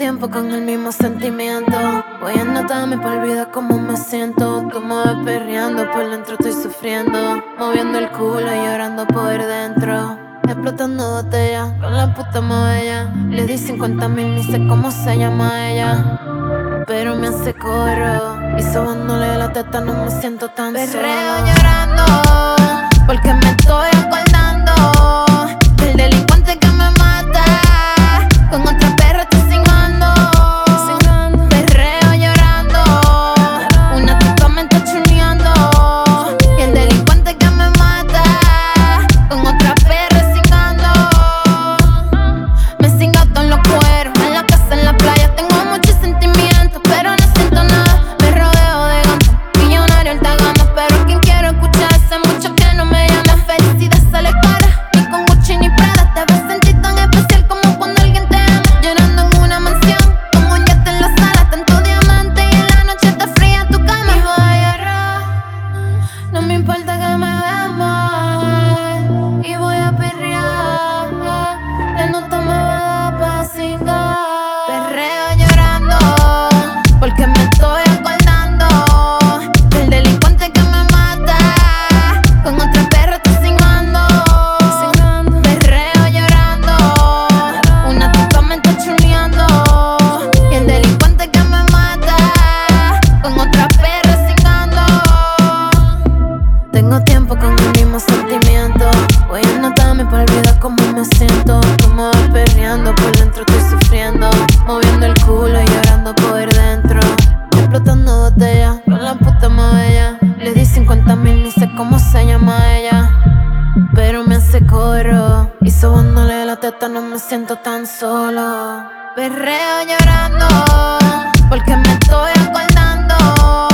tiempo con el mismo sentimiento. Voy a anotarme pa' olvidar cómo me siento. Tú me ves perreando, por dentro estoy sufriendo. Moviendo el culo y llorando por dentro. Explotando botella con la puta más bella. Le di 50,000, ni sé cómo se llama ella, pero me hace coro. Y sobándole la teta no me siento tan sola. Perreo llorando porque me estoy acordando del delincuente que me mata. Con otra perra estoy cingando. Perreo llorando, una tipa me está chuleando. Y el delincuente que me mata, con otra perra cingando. Me cinga todos los cueros, en la casa, en la playa. Tengo muchos sentimientos, pero no siento nada. Me rodeo de gatos, millonario el tagando. Pero quien quiero escuchar hace mucho que no me llama. La felicidad sale cara, ni con Gucci ni Prada. Te vas a sentir tan especial como cuando alguien te ama. Llorando en una mansión, con un yate en la sala. Tanto diamante y en la noche está fría tu cama. Y voy a llorar, no me importa que me veas mal. Y voy a perrear, la nota me va a dar pa' cingar. Perreo llorando porque me estoy acordando del delincuente que me mata. Con otra perra estoy cingando. Perreo llorando, una tipa me está chuleando. Y el delincuente que me mata, con otra perra cingando. Tengo tiempo con el mismo sentimiento. Voy a anotarme pa' olvidar cómo me siento. Tú me vas perreando, por dentro estoy sufriendo. Moviendo el culo y llorando por dentro. Explotando botella con la puta más bella. Le di 50,000, ni sé cómo se llama ella, pero me hace coro. Y sobándole la teta no me siento tan solo. Perreo llorando porque me estoy acordando